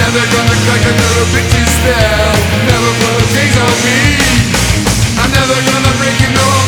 never gonna crack another bitch's spell. Never put a change on me. I'm never gonna break it, no.